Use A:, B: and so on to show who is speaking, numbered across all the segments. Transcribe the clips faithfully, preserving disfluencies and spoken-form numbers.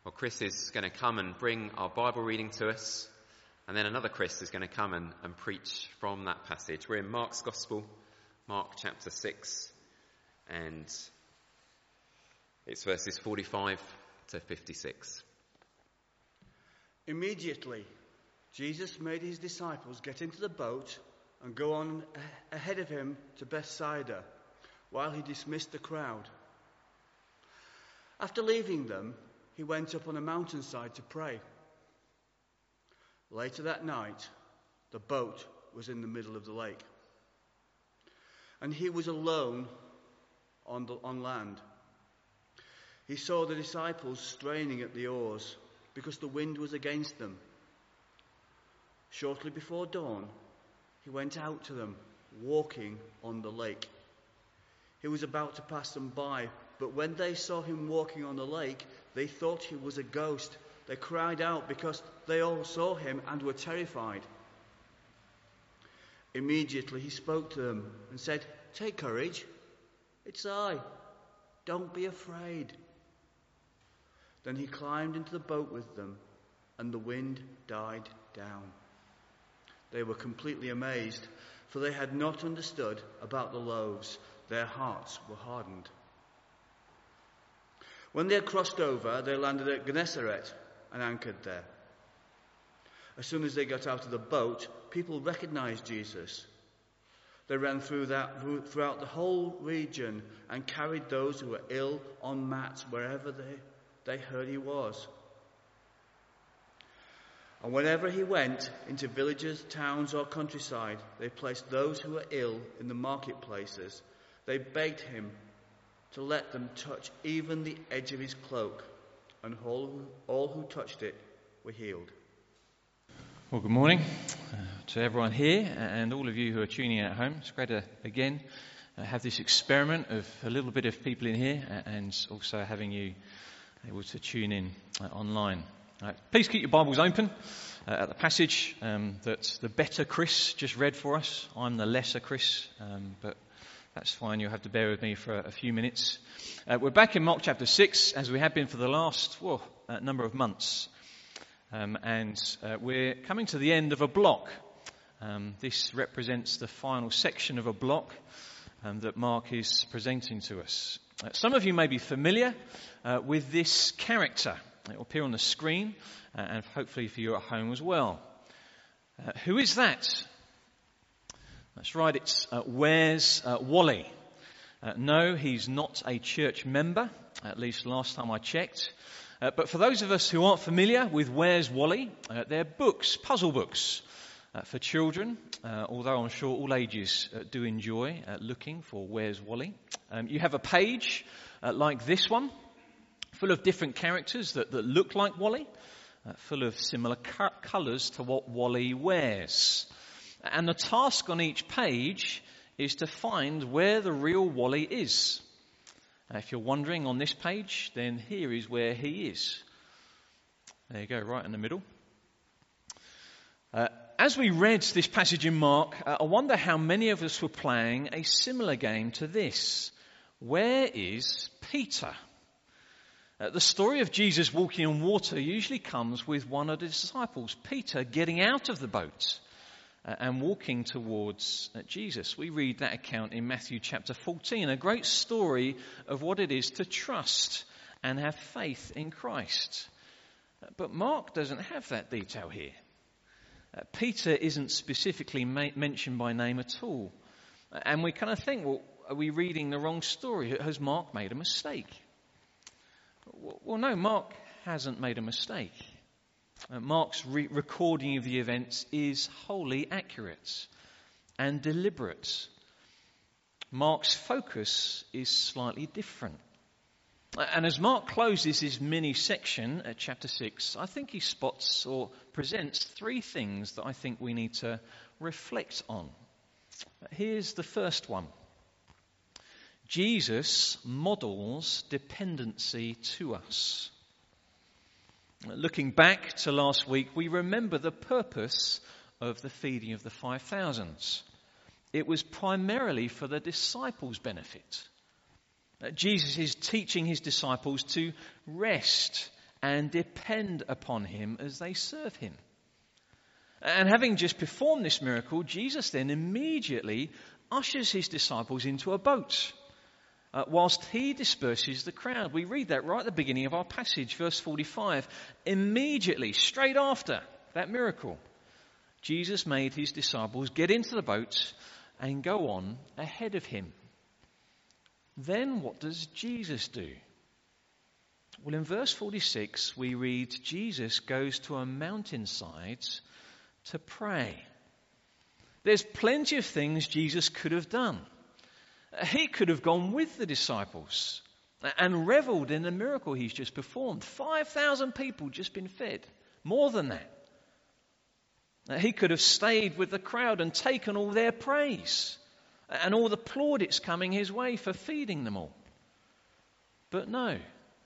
A: Well, Chris is going to come and bring our Bible reading to us, and then another Chris is going to come and, and preach from that passage. We're in Mark's Gospel, Mark chapter six, and it's verses forty-five to fifty-six.
B: Immediately, Jesus made his disciples get into the boat and go on ahead of him to Bethsaida, while he dismissed the crowd. After leaving them, he went up on a mountainside to pray. Later that night, the boat was in the middle of the lake, and he was alone on, the, on land. He saw the disciples straining at the oars because the wind was against them. Shortly before dawn, he went out to them, walking on the lake. He was about to pass them by, but when they saw him walking on the lake, they thought he was a ghost. They cried out because they all saw him and were terrified. Immediately he spoke to them and said, "Take courage, it's I. Don't be afraid." Then he climbed into the boat with them, and the wind died down. They were completely amazed, for they had not understood about the loaves. Their hearts were hardened. When they had crossed over, they landed at Gennesaret and anchored there. As soon as they got out of the boat, people recognized Jesus. They ran through that throughout the whole region and carried those who were ill on mats wherever they, they heard he was. And whenever he went into villages, towns, or countryside, they placed those who were ill in the marketplaces. They begged him to let them touch even the edge of his cloak, and all who, all who touched it were healed.
C: Well, good morning uh, to everyone here and all of you who are tuning in at home. It's great to, again, uh, have this experiment of a little bit of people in here and also having you able to tune in uh, online. Uh, please keep your Bibles open uh, at the passage um, that the better Chris just read for us. I'm the lesser Chris, um, but that's fine. You'll have to bear with me for a, a few minutes. Uh, we're back in Mark chapter six, as we have been for the last well, uh, number of months. Um, and uh, we're coming to the end of a block. Um, this represents the final section of a block um, that Mark is presenting to us. Uh, some of you may be familiar uh, with this character. It will appear on the screen, uh, and hopefully for you at home as well. Uh, who is that? That's right, it's uh, Where's uh, Wally? Uh, no, he's not a church member, at least last time I checked. Uh, but for those of us who aren't familiar with Where's Wally, uh, they're books, puzzle books uh, for children, uh, although I'm sure all ages uh, do enjoy uh, looking for Where's Wally. Um, you have a page uh, like this one, full of different characters that, that look like Wally, uh, full of similar co- colours to what Wally wears. And the task on each page is to find where the real Wally is. Uh, if you're wondering on this page, then here is where he is. There you go, right in the middle. Uh, as we read this passage in Mark, uh, I wonder how many of us were playing a similar game to this. Where is Peter? Uh, the story of Jesus walking on water usually comes with one of the disciples, Peter, getting out of the boat uh, and walking towards uh, Jesus. We read that account in Matthew chapter fourteen, a great story of what it is to trust and have faith in Christ. Uh, but Mark doesn't have that detail here. Uh, Peter isn't specifically ma- mentioned by name at all. Uh, and we kind of think, well, are we reading the wrong story? Has Mark made a mistake? Well, no, Mark hasn't made a mistake. Uh, Mark's re- recording of the events is wholly accurate and deliberate. Mark's focus is slightly different. Uh, and as Mark closes his mini section at chapter six, I think he spots or presents three things that I think we need to reflect on. Uh, here's the first one. Jesus models dependency to us. Looking back to last week, we remember the purpose of the feeding of the five thousand. It was primarily for the disciples' benefit. Jesus is teaching his disciples to rest and depend upon him as they serve him. And having just performed this miracle, Jesus then immediately ushers his disciples into a boat uh, whilst he disperses the crowd. We read that right at the beginning of our passage, verse forty-five. Immediately, straight after that miracle, Jesus made his disciples get into the boat and go on ahead of him. Then what does Jesus do? Well, in verse forty-six, we read, Jesus goes to a mountainside to pray. There's plenty of things Jesus could have done. He could have gone with the disciples and revelled in the miracle he's just performed. five thousand people just been fed. More than that. He could have stayed with the crowd and taken all their praise and all the plaudits coming his way for feeding them all. But no.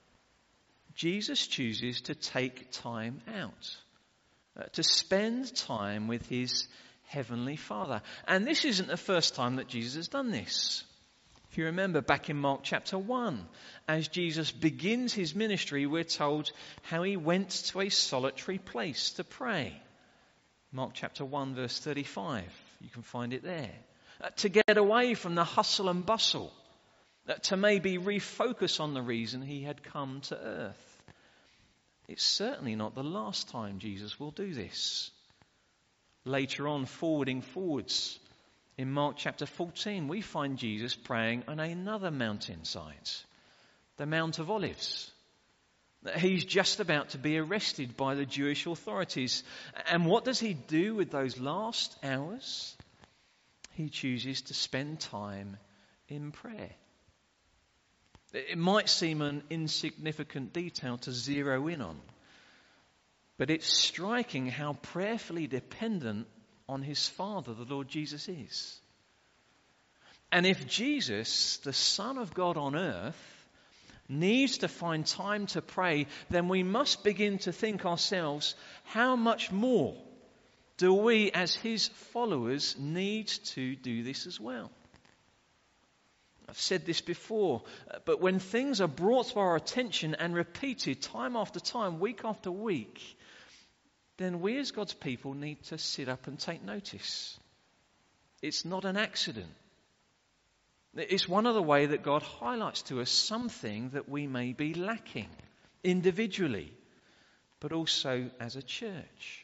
C: Jesus chooses to take time out, uh, to spend time with his heavenly Father. And this isn't the first time that Jesus has done this. If you remember back in Mark chapter one, as Jesus begins his ministry, we're told how he went to a solitary place to pray. Mark chapter one, verse thirty-five. You can find it there. Uh, to get away from the hustle and bustle. Uh, to maybe refocus on the reason he had come to earth. It's certainly not the last time Jesus will do this. Later on, forwarding forwards, in Mark chapter fourteen, we find Jesus praying on another mountainside, the Mount of Olives. He's just about to be arrested by the Jewish authorities. And what does he do with those last hours? He chooses to spend time in prayer. It might seem an insignificant detail to zero in on, but it's striking how prayerfully dependent on his Father the Lord Jesus is. And if Jesus, the Son of God on earth, needs to find time to pray, then we must begin to think ourselves, how much more do we as his followers need to do this as well? I've said this before, but when things are brought to our attention and repeated time after time, week after week, then we as God's people need to sit up and take notice. It's not an accident. It's one of the ways that God highlights to us something that we may be lacking individually, but also as a church.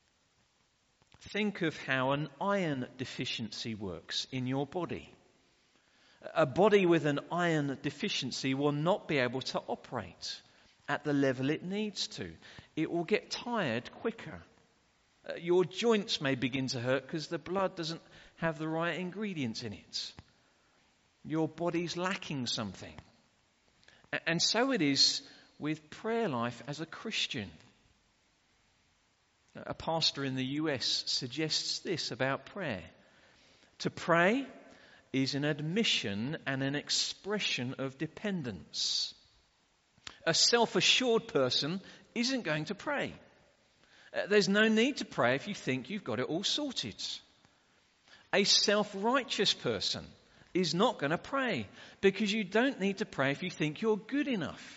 C: Think of how an iron deficiency works in your body. A body with an iron deficiency will not be able to operate at the level it needs to. It will get tired quicker. Uh, your joints may begin to hurt because the blood doesn't have the right ingredients in it. Your body's lacking something. A- and so it is with prayer life as a Christian. A pastor in the U S suggests this about prayer. To pray is an admission and an expression of dependence. A self-assured person isn't going to pray. Uh, there's no need to pray if you think you've got it all sorted. A self-righteous person is not going to pray because you don't need to pray if you think you're good enough.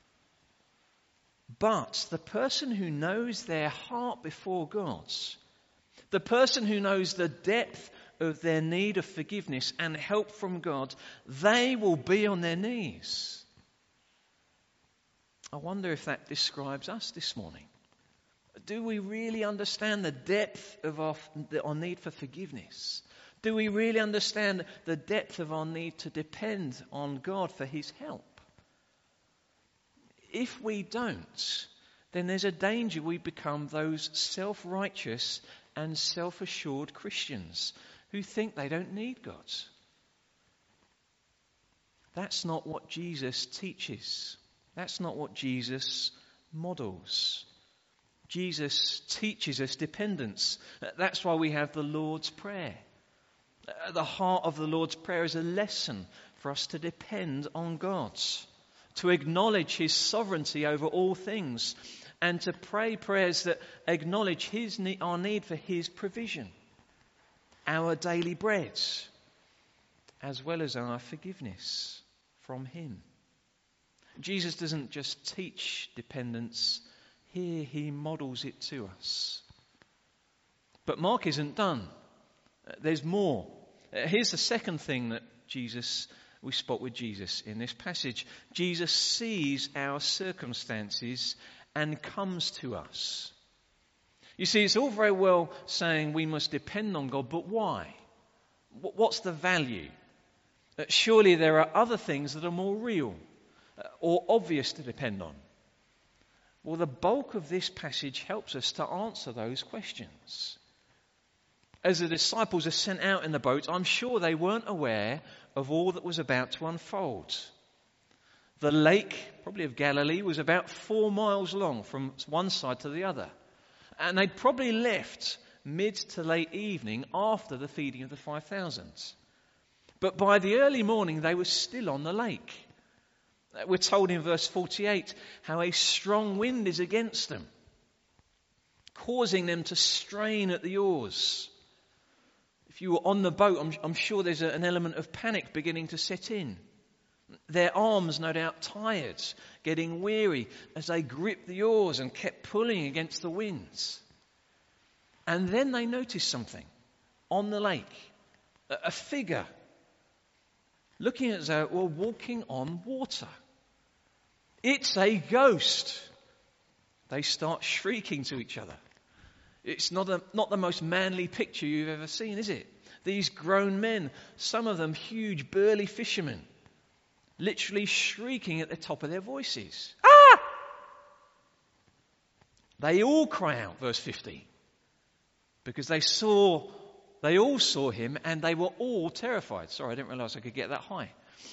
C: But the person who knows their heart before God, the person who knows the depth of their need of forgiveness and help from God, they will be on their knees. I wonder if that describes us this morning. Do we really understand the depth of our, our need for forgiveness? Do we really understand the depth of our need to depend on God for his help? If we don't, then there's a danger we become those self-righteous and self-assured Christians who think they don't need God. That's not what Jesus teaches. That's not what Jesus models. Jesus teaches us dependence. That's why we have the Lord's Prayer. At the heart of the Lord's Prayer is a lesson for us to depend on God, to acknowledge his sovereignty over all things, and to pray prayers that acknowledge his need, our need for his provision, our daily bread, as well as our forgiveness from him. Jesus doesn't just teach dependence, here he models it to us. But Mark isn't done. There's more. Here's the second thing that Jesus, we spot with Jesus in this passage. Jesus sees our circumstances and comes to us. You see, it's all very well saying we must depend on God, but why? What's the value? Surely there are other things that are more real or obvious to depend on. Well, the bulk of this passage helps us to answer those questions. As the disciples are sent out in the boat, I'm sure they weren't aware of all that was about to unfold. The lake, probably of Galilee, was about four miles long from one side to the other. And they'd probably left mid to late evening after the feeding of the five thousand. But by the early morning, they were still on the lake. We're told in verse forty-eight how a strong wind is against them, causing them to strain at the oars. If you were on the boat, I'm, I'm sure there's a, an element of panic beginning to set in. Their arms, no doubt, tired, getting weary as they gripped the oars and kept pulling against the winds. And then they noticed something on the lake, a, a figure, looking as though it were walking on water. It's a ghost. They start shrieking to each other. It's not, a, not the most manly picture you've ever seen, is it? These grown men, some of them huge burly fishermen, literally shrieking at the top of their voices. Ah! They all cry out, verse fifty, because they saw, they all saw him and they were all terrified. Sorry, I didn't realise I could get that high.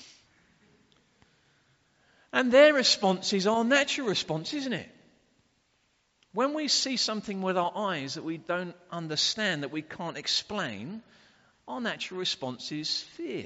C: And their response is our natural response, isn't it? When we see something with our eyes that we don't understand, that we can't explain, our natural response is fear,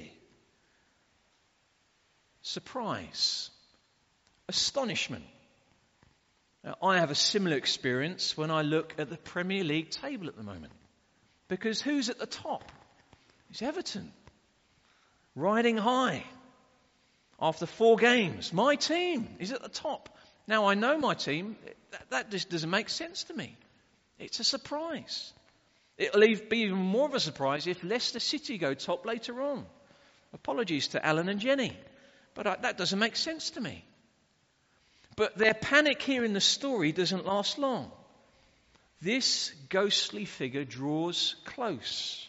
C: surprise, astonishment. Now, I have a similar experience when I look at the Premier League table at the moment. Because who's at the top? It's Everton, riding high. After four games, my team is at the top. Now, I know my team. That, that just doesn't make sense to me. It's a surprise. It'll be even more of a surprise if Leicester City go top later on. Apologies to Alan and Jenny, but I, that doesn't make sense to me. But their panic here in the story doesn't last long. This ghostly figure draws close.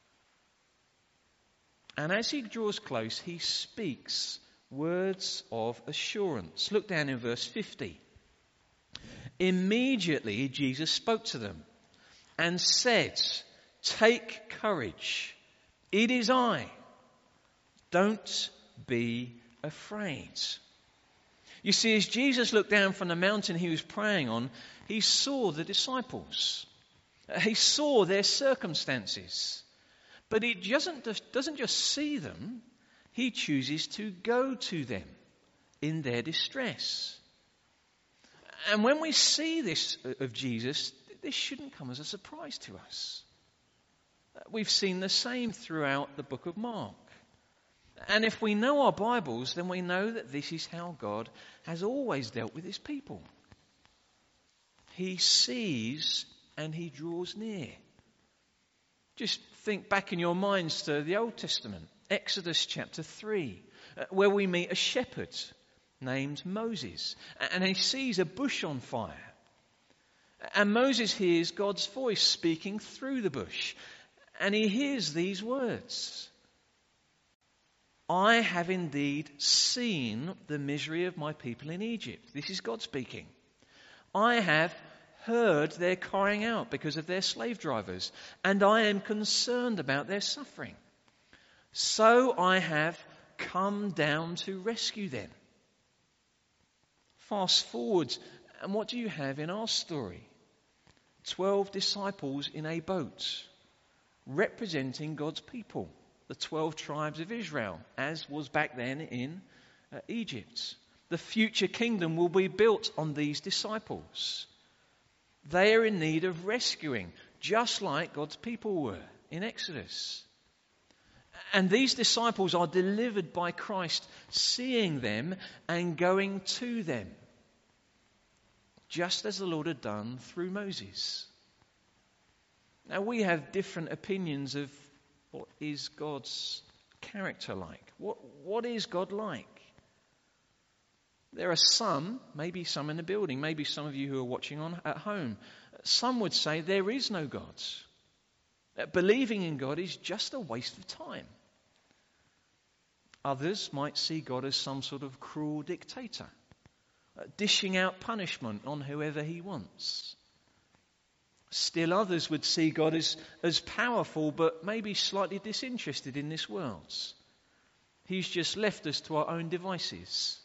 C: And as he draws close, he speaks words of assurance. Look down in verse fifty. Immediately Jesus spoke to them and said, "Take courage. It is I. Don't be afraid." You see, as Jesus looked down from the mountain he was praying on, he saw the disciples. He saw their circumstances. But he doesn't, doesn't just see them, he chooses to go to them in their distress. And when we see this of Jesus, this shouldn't come as a surprise to us. We've seen the same throughout the book of Mark. And if we know our Bibles, then we know that this is how God has always dealt with his people. He sees and he draws near. Just think back in your minds to the Old Testament, Exodus chapter three, where we meet a shepherd named Moses. And he sees a bush on fire. And Moses hears God's voice speaking through the bush. And he hears these words: "I have indeed seen the misery of my people in Egypt." This is God speaking. "I have heard their crying out because of their slave drivers, and I am concerned about their suffering. So I have come down to rescue them." Fast forward, and what do you have in our story? Twelve disciples in a boat, representing God's people, the twelve tribes of Israel, as was back then in uh, Egypt. The future kingdom will be built on these disciples. They are in need of rescuing, just like God's people were in Exodus. And these disciples are delivered by Christ, seeing them and going to them, just as the Lord had done through Moses. Now, we have different opinions of what is God's character like. What, what is God like? There are some, maybe some in the building, maybe some of you who are watching on at home. Some would say there is no God. That believing in God is just a waste of time. Others might see God as some sort of cruel dictator, dishing out punishment on whoever he wants. Still others would see God as, as powerful, but maybe slightly disinterested in this world. He's just left us to our own devices.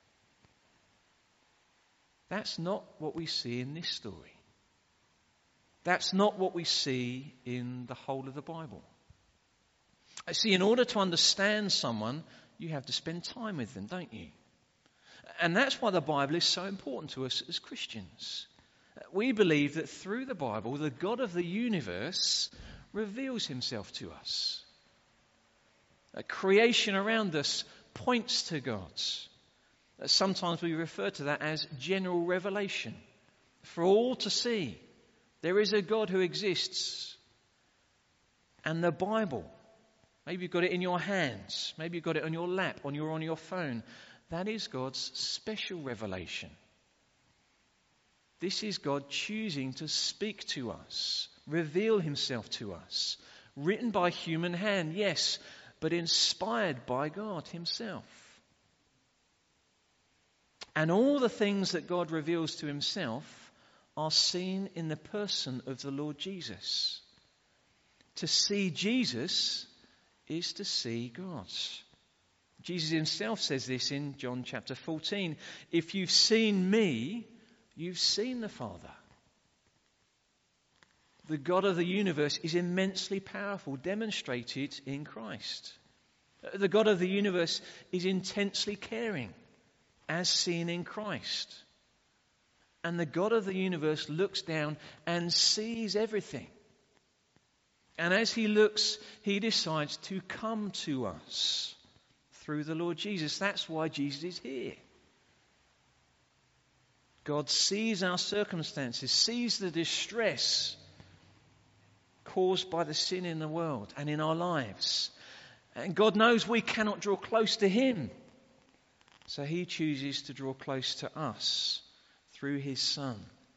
C: That's not what we see in this story. That's not what we see in the whole of the Bible. I see, in order to understand someone, you have to spend time with them, don't you? And that's why the Bible is so important to us as Christians. We believe that through the Bible, the God of the universe reveals himself to us. A creation around us points to God. Sometimes we refer to that as general revelation. For all to see, there is a God who exists. And the Bible, maybe you've got it in your hands, maybe you've got it on your lap, on your, on your phone. That is God's special revelation. This is God choosing to speak to us, reveal himself to us. Written by human hand, yes, but inspired by God himself. And all the things that God reveals to himself are seen in the person of the Lord Jesus. To see Jesus is to see God. Jesus himself says this in John chapter fourteen. If you've seen me, you've seen the Father. The God of the universe is immensely powerful, demonstrated in Christ. The God of the universe is intensely caring, as seen in Christ. And the God of the universe looks down and sees everything. And as he looks, he decides to come to us through the Lord Jesus. That's why Jesus is here. God sees our circumstances, sees the distress caused by the sin in the world and in our lives. And God knows we cannot draw close to him. So he chooses to draw close to us through his Son.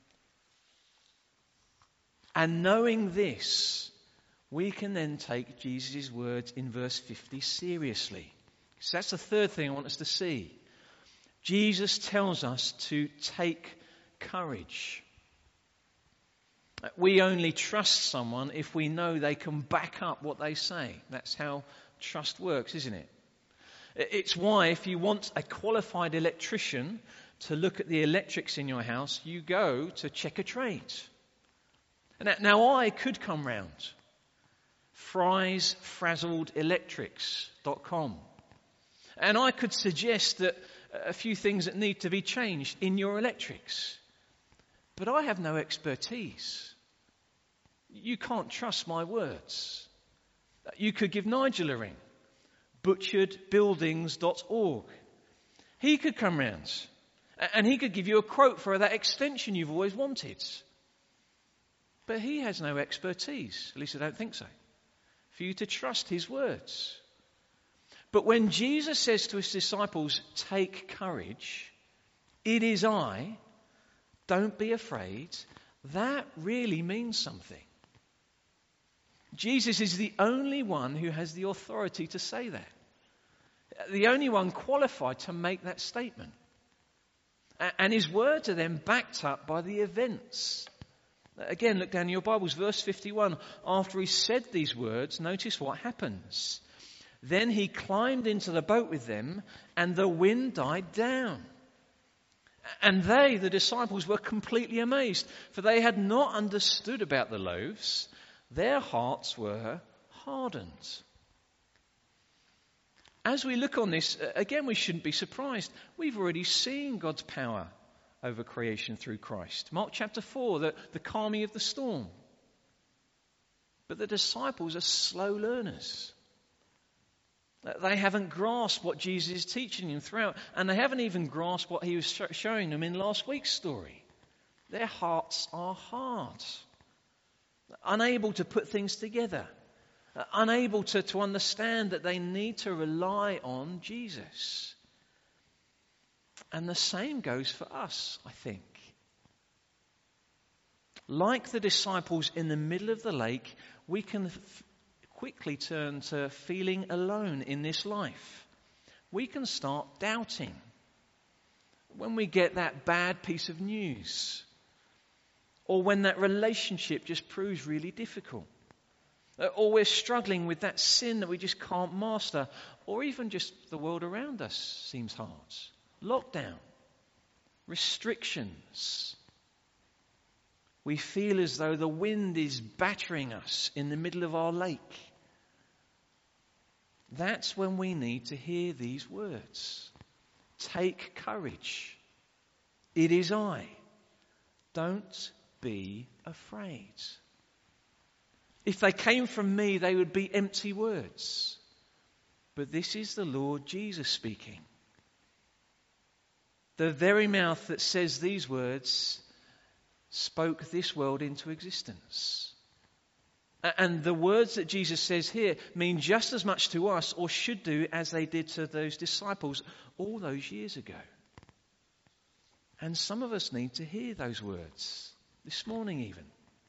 C: And knowing this, we can then take Jesus' words in verse fifty seriously. So that's the third thing I want us to see. Jesus tells us to take courage. We only trust someone if we know they can back up what they say. That's how trust works, isn't it? It's why if you want a qualified electrician to look at the electrics in your house, you go to Check a Trade. Now I could come round. Fry's Frazzled Electrics dot com. And I could suggest that a few things that need to be changed in your electrics. But I have no expertise. You can't trust my words. You could give Nigel a ring. butchered buildings dot org. He could come round and he could give you a quote for that extension you've always wanted. But he has no expertise, at least I don't think so, for you to trust his words. But when Jesus says to his disciples, take courage, it is I, don't be afraid, that really means something. Jesus is the only one who has the authority to say that. The only one qualified to make that statement. And his words are then backed up by the events. Again, look down in your Bibles, verse fifty-one. After he said these words, notice what happens. Then he climbed into the boat with them, and the wind died down. And they, the disciples, were completely amazed, for they had not understood about the loaves. Their hearts were hardened. As we look on this, again, we shouldn't be surprised. We've already seen God's power over creation through Christ. Mark chapter four, the, the calming of the storm. But the disciples are slow learners. They haven't grasped what Jesus is teaching them throughout, and they haven't even grasped what he was sh- showing them in last week's story. Their hearts are hard, unable to put things together, unable to, to understand that they need to rely on Jesus. And the same goes for us, I think. Like the disciples in the middle of the lake, we can f- quickly turn to feeling alone in this life. We can start doubting when we get that bad piece of news, or when that relationship just proves really difficult, or we're struggling with that sin that we just can't master, or even just the world around us seems hard. Lockdown, restrictions. We feel as though the wind is battering us in the middle of our lake. That's when we need to hear these words. Take courage. It is I. Don't be afraid. If they came from me, they would be empty words. But this is the Lord Jesus speaking. The very mouth that says these words spoke this world into existence. And the words that Jesus says here mean just as much to us, or should do, as they did to those disciples all those years ago. And some of us need to hear those words this morning even.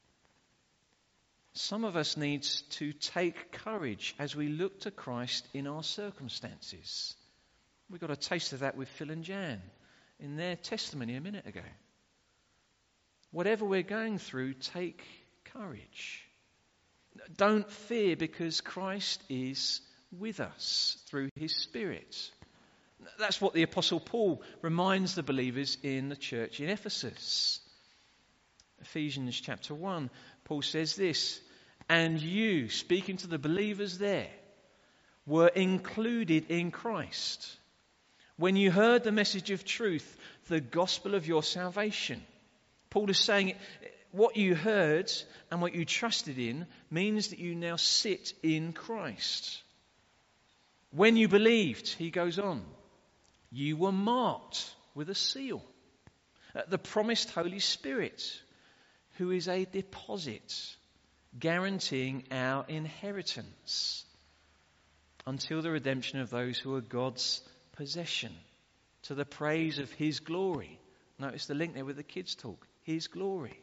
C: Some of us need to take courage as we look to Christ in our circumstances. We got a taste of that with Phil and Jan in their testimony a minute ago. Whatever we're going through, take courage. Don't fear, because Christ is with us through his Spirit. That's what the Apostle Paul reminds the believers in the church in Ephesus. Ephesians chapter one, Paul says this, and you, speaking to the believers there, were included in Christ when you heard the message of truth, the gospel of your salvation. Paul is saying what you heard and what you trusted in means that you now sit in Christ. When you believed, he goes on, you were marked with a seal, the promised Holy Spirit, who is a deposit guaranteeing our inheritance until the redemption of those who are God's possession, to the praise of his glory. Notice the link there with the kids' talk. His glory.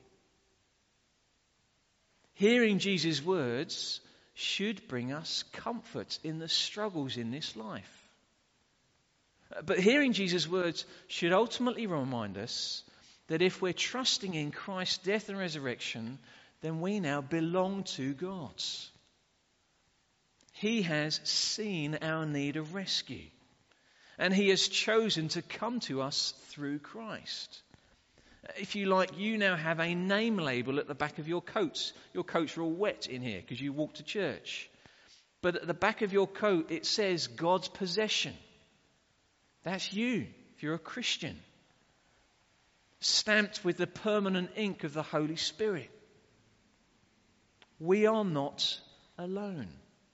C: Hearing Jesus' words should bring us comfort in the struggles in this life. But hearing Jesus' words should ultimately remind us that if we're trusting in Christ's death and resurrection, then we now belong to God. He has seen our need of rescue, and he has chosen to come to us through Christ. If you like, you now have a name label at the back of your coats. Your coats are all wet in here because you walked to church. But at the back of your coat, it says God's possession. That's you, if you're a Christian. Stamped with the permanent ink of the Holy Spirit. We are not alone.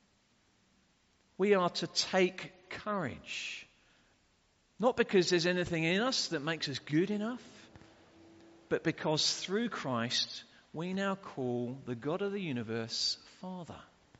C: We are to take courage. Not because there's anything in us that makes us good enough, but because through Christ we now call the God of the universe Father.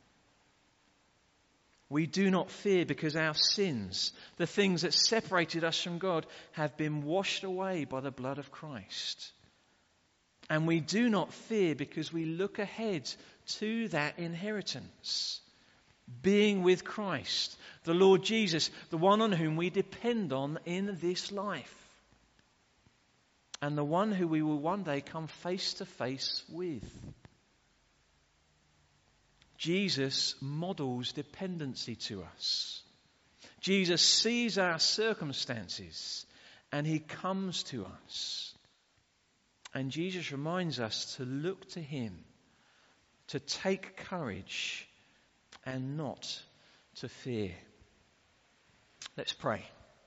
C: We do not fear because our sins, the things that separated us from God, have been washed away by the blood of Christ. And we do not fear because we look ahead to that inheritance, being with Christ, the Lord Jesus, the one on whom we depend on in this life, and the one who we will one day come face to face with. Jesus models dependency to us. Jesus sees our circumstances and he comes to us. And Jesus reminds us to look to him, to take courage and not to fear. Let's pray.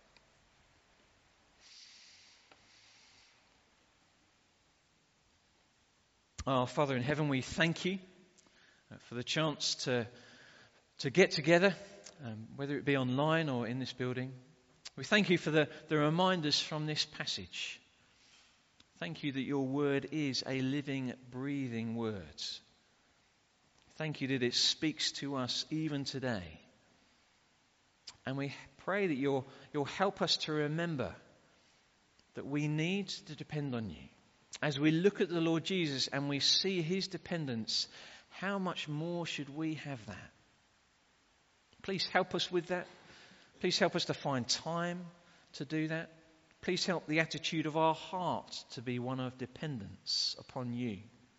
C: Our Father in heaven, we thank you for the chance to, to get together um, whether it be online or in this building. We thank you for the, the reminders from this passage. Thank you that your word is a living, breathing word. Thank you that it speaks to us even today. And we pray that you'll, you'll help us to remember that we need to depend on you. As we look at the Lord Jesus and we see his dependence, how much more should we have that? Please help us with that. Please help us to find time to do that. Please help the attitude of our heart to be one of dependence upon you.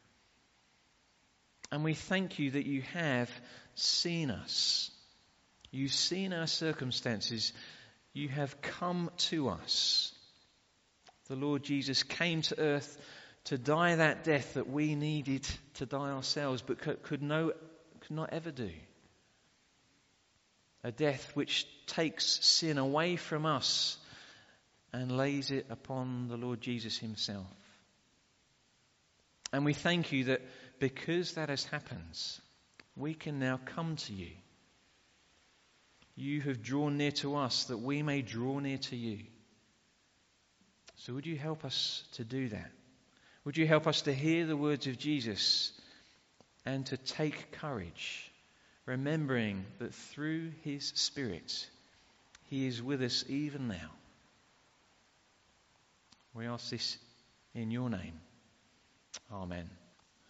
C: And we thank you that you have seen us. You've seen our circumstances. You have come to us. The Lord Jesus came to earth to die that death that we needed to die ourselves, but could, could, no, could not ever do. A death which takes sin away from us and lays it upon the Lord Jesus himself. And we thank you that because that has happened, we can now come to you. You have drawn near to us that we may draw near to you. So would you help us to do that? Would you help us to hear the words of Jesus and to take courage, remembering that through his Spirit, he is with us even now. We ask this in your name. Amen.